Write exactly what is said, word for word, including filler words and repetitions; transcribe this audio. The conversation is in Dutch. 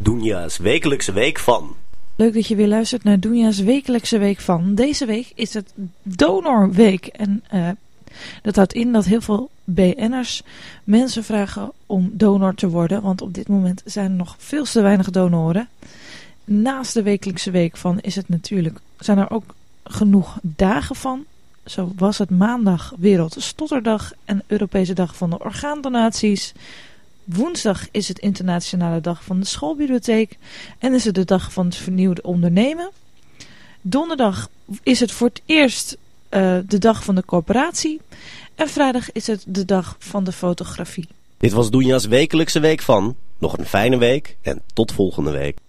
Doenja's wekelijkse week van. Leuk dat je weer luistert naar Doenja's wekelijkse week van. Deze week is het Donorweek. En uh, dat houdt in dat heel veel B N'ers mensen vragen om donor te worden. Want op dit moment zijn er nog veel te weinig donoren. Naast de wekelijkse week van is het natuurlijk, zijn er ook genoeg dagen van. Zo was het maandag Wereldstotterdag en Europese Dag van de Orgaandonaties. Woensdag is het Internationale Dag van de Schoolbibliotheek en is het de dag van het vernieuwde ondernemen. Donderdag is het voor het eerst uh, de dag van de corporatie. En vrijdag is het de dag van de fotografie. Dit was Doenja's wekelijkse week van. Nog een fijne week en tot volgende week.